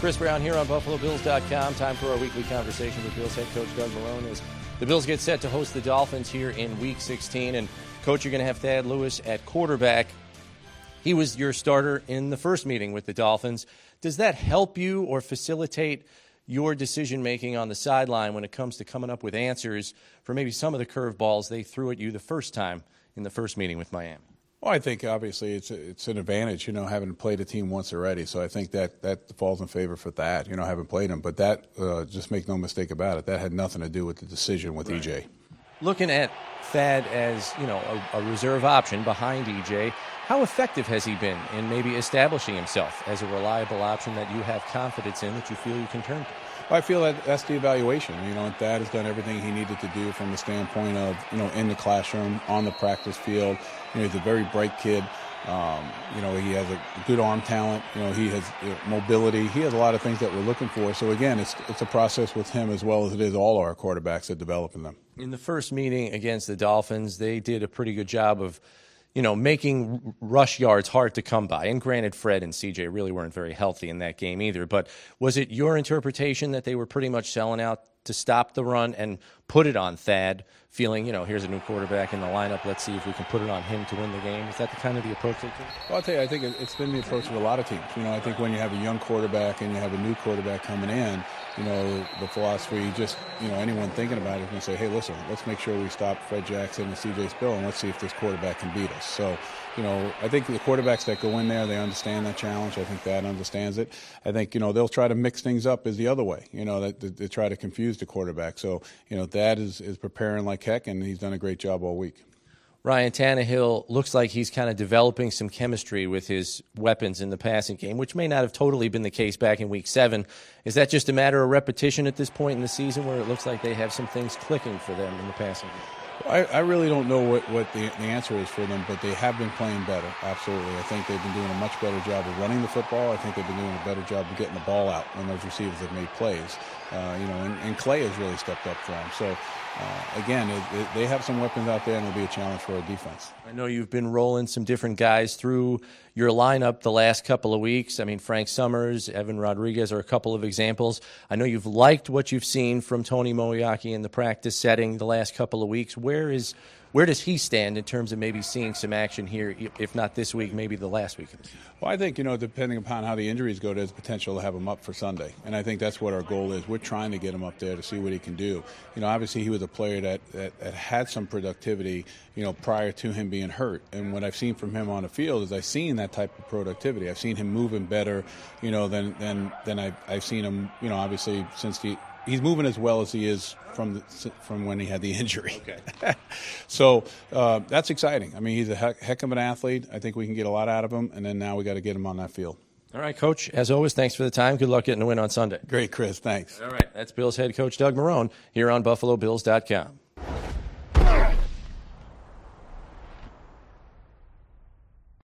Chris Brown here on BuffaloBills.com. Time for our weekly conversation with Bills head coach Doug Marrone as the Bills get set to host the Dolphins here in Week 16. And, Coach, you're going to have Thad Lewis at quarterback. He was your starter in the first meeting with the Dolphins. Does that help you or facilitate your decision-making on the sideline when it comes to coming up with answers for maybe some of the curveballs they threw at you the first time in the first meeting with Miami? Well, I think obviously it's an advantage, having played a team once already. So I think that falls in favor for that, having played him. But that, just make no mistake about it, that had nothing to do with the decision with EJ. Looking at Thad as, a reserve option behind EJ, how effective has he been in maybe establishing himself as a reliable option that you have confidence in that you feel you can turn to? Well, I feel that's the evaluation. Thad has done everything he needed to do from the standpoint of, in the classroom, on the practice field. He's a very bright kid. He has a good arm talent. He has mobility. He has a lot of things that we're looking for. So, again, it's a process with him as well as it is all our quarterbacks at developing them. In the first meeting against the Dolphins, they did a pretty good job of making rush yards hard to come by. And granted, Fred and CJ really weren't very healthy in that game either. But was it your interpretation that they were pretty much selling out to stop the run and put it on Thad, feeling, here's a new quarterback in the lineup, let's see if we can put it on him to win the game? Is that the approach they took? Well, I'll tell you, I think it's been the approach of a lot of teams. I think when you have a young quarterback and you have a new quarterback coming in, the philosophy, just, anyone thinking about it can say, hey, listen, let's make sure we stop Fred Jackson and CJ Spill, and let's see if this quarterback can beat us. So, I think the quarterbacks that go in there, they understand that challenge. I think Thad understands it. I think, they'll try to mix things up as the other way, that they try to confuse the quarterback. So, Thad is preparing like heck, and he's done a great job all week. Ryan Tannehill looks like he's kind of developing some chemistry with his weapons in the passing game, which may not have totally been the case back in Week 7. Is that just a matter of repetition at this point in the season where it looks like they have some things clicking for them in the passing game? I really don't know what the answer is for them, but they have been playing better, absolutely. I think they've been doing a much better job of running the football. I think they've been doing a better job of getting the ball out when those receivers have made plays. And Clay has really stepped up for them. So, again, they have some weapons out there, and it'll be a challenge for our defense. I know you've been rolling some different guys through your lineup the last couple of weeks. I mean, Frank Summers, Evan Rodriguez are a couple of examples. I know you've liked what you've seen from Tony Moeaki in the practice setting the last couple of weeks. Where does he stand in terms of maybe seeing some action here, if not this week, maybe the last week? Well, I think, depending upon how the injuries go, there's potential to have him up for Sunday. And I think that's what our goal is. We're trying to get him up there to see what he can do. Obviously he was a player that had some productivity, prior to him being hurt. And what I've seen from him on the field is I've seen that type of productivity. I've seen him moving better, than I've seen him, obviously since he's moving as well as he is from when he had the injury. Okay. So that's exciting. I mean, he's a heck of an athlete. I think we can get a lot out of him, and then now we got to get him on that field. All right, Coach, as always, thanks for the time. Good luck getting the win on Sunday. Great, Chris. Thanks. All right, that's Bills head coach Doug Marrone here on BuffaloBills.com.